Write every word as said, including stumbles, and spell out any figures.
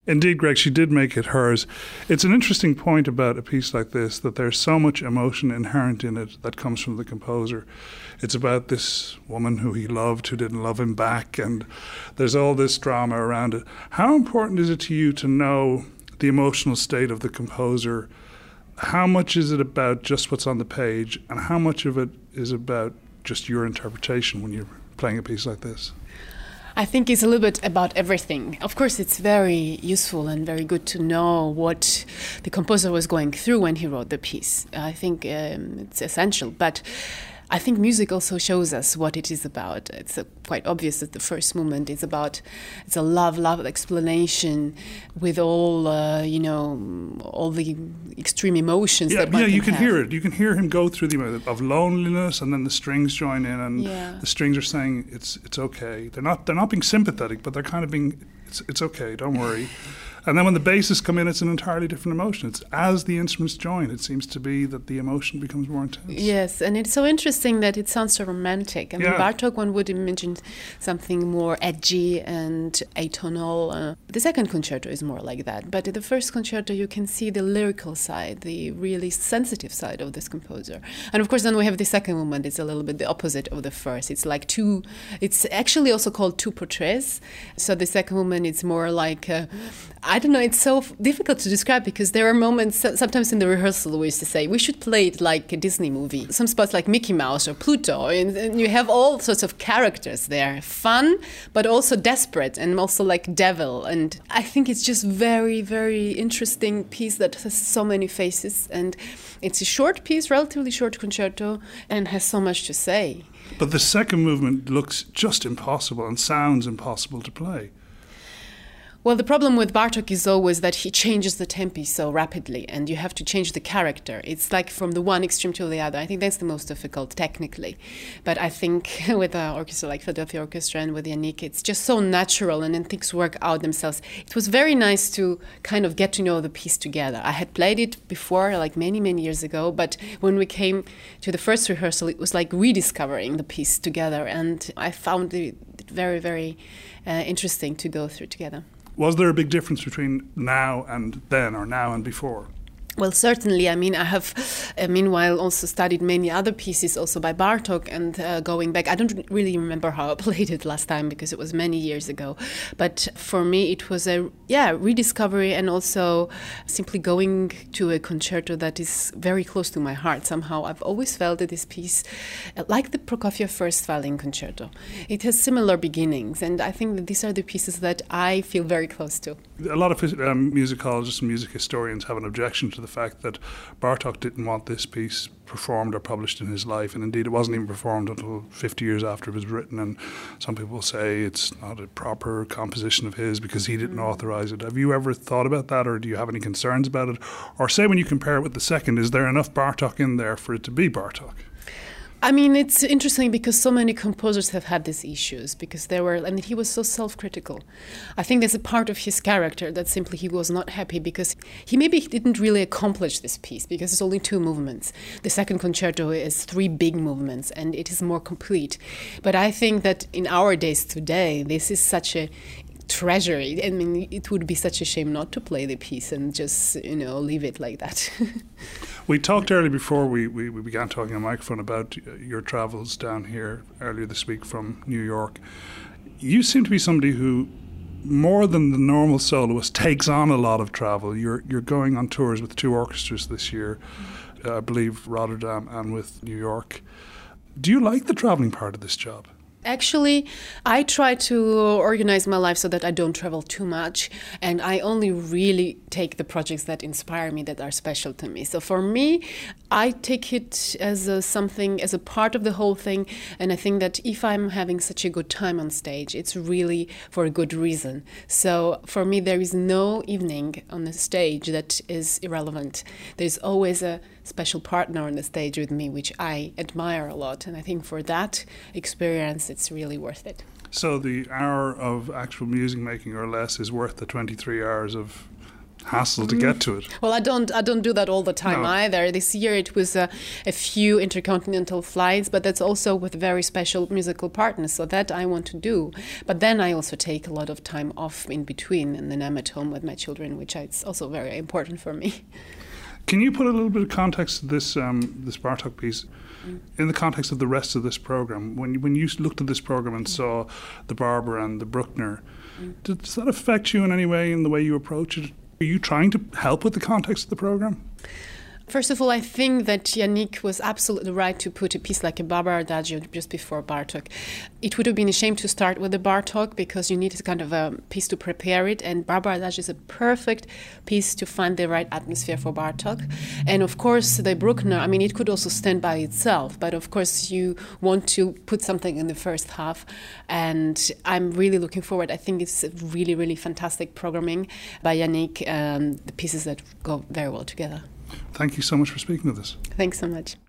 Indeed, Greg, she did make it hers. It's an interesting point about a piece like this, that there's so much emotion inherent in it that comes from the composer. It's about this woman who he loved, who didn't love him back, and there's all this drama around it. How important is it to you to know the emotional state of the composer? How much is it about just what's on the page, and how much of it is about just your interpretation when you're playing a piece like this? I think it's a little bit about everything. Of course, it's very useful and very good to know what the composer was going through when he wrote the piece. I think um, it's essential. But I think music also shows us what it is about. It's uh, quite obvious that the first movement is about, it's a love, love explanation with all, uh, you know, all the extreme emotions yeah, that one yeah, can you can have. hear it. You can hear him go through the emotion of loneliness, and then the strings join in, and Yeah. the strings are saying it's it's okay. They're not they're not being sympathetic, but they're kind of being it's it's okay. Don't worry. And then when the basses come in, it's an entirely different emotion. It's as the instruments join, it seems to be that the emotion becomes more intense. Yes, and it's so interesting that it sounds so romantic. I mean, Yeah. Bartók, one would imagine something more edgy and atonal. Uh, the second concerto is more like that. But in the first concerto, you can see the lyrical side, the really sensitive side of this composer. And of course, then we have the second movement. It's a little bit the opposite of the first. It's like two, it's actually also called two portraits. So the second movement is more like, uh, I don't know, it's so f- difficult to describe because there are moments, so- sometimes in the rehearsal we used to say, we should play it like a Disney movie. Some spots like Mickey Mouse or Pluto, and, and you have all sorts of characters there. Fun, but also desperate, and also like devil. And I think it's just very, very interesting piece that has so many faces. And it's a short piece, relatively short concerto, and has so much to say. But the second movement looks just impossible and sounds impossible to play. Well, the problem with Bartók is always that he changes the tempi so rapidly, and you have to change the character. It's like from the one extreme to the other. I think that's the most difficult technically. But I think with an orchestra like Philadelphia Orchestra and with Yannick, it's just so natural, and then things work out themselves. It was very nice to kind of get to know the piece together. I had played it before, like many, many years ago, but when we came to the first rehearsal, it was like rediscovering the piece together, and I found it very, very uh, interesting to go through together. Was there a big difference between now and then, or now and before? Well, certainly. I mean, I have, uh, meanwhile, also studied many other pieces also by Bartók, and uh, going back, I don't really remember how I played it last time because it was many years ago. But for me, it was a, yeah, rediscovery, and also simply going to a concerto that is very close to my heart. Somehow, I've always felt that this piece, uh, like the Prokofiev First Violin Concerto, it has similar beginnings, and I think that these are the pieces that I feel very close to. A lot of um, musicologists and music historians have an objection to the fact that Bartók didn't want this piece performed or published in his life, and indeed it wasn't even performed until fifty years after it was written, and some people say it's not a proper composition of his because he didn't mm. authorize it. Have you ever thought about that, or do you have any concerns about it? Or say when you compare it with the second, is there enough Bartók in there for it to be Bartók? I mean, it's interesting because so many composers have had these issues because they were, I mean, he was so self-critical. I think there's a part of his character that simply he was not happy because he maybe didn't really accomplish this piece because it's only two movements. The second concerto is three big movements and it is more complete. But I think that in our days today, this is such a treasure. I mean, it would be such a shame not to play the piece and just, you know, leave it like that. We talked earlier before we, we, we began talking on microphone about your travels down here earlier this week from New York. You seem to be somebody who, more than the normal soloist, takes on a lot of travel. You're you're going on tours with two orchestras this year, uh, I believe Rotterdam and with New York. Do you like the traveling part of this job? Actually, I try to organize my life so that I don't travel too much, and I only really take the projects that inspire me, that are special to me. So for me, I take it as a something, as a part of the whole thing, and I think that if I'm having such a good time on stage, it's really for a good reason. So for me, there is no evening on the stage that is irrelevant. There's always a special partner on the stage with me, which I admire a lot, and I think for that experience, it's really worth it. So the hour of actual music making or less is worth the twenty-three hours of hassle to get to it. Well, I don't I don't do that all the time No. either. This year it was a, a few intercontinental flights, but that's also with very special musical partners, so that I want to do. But then I also take a lot of time off in between, and then I'm at home with my children, which is also very important for me. Can you put a little bit of context to this um, this Bartók piece mm. in the context of the rest of this program? When when you looked at this program and mm. saw the Barber and the Bruckner, mm. does that affect you in any way in the way you approach it? Are you trying to help with the context of the program? First of all, I think that Yannick was absolutely right to put a piece like a Barber Adagio just before Bartók. It would have been a shame to start with the Bartók because you need kind of a piece to prepare it, and Barber Adagio is a perfect piece to find the right atmosphere for Bartók. And of course, the Bruckner, I mean, it could also stand by itself, but of course you want to put something in the first half, and I'm really looking forward. I think it's really, really fantastic programming by Yannick, um, the pieces that go very well together. Thank you so much for speaking with us. Thanks so much.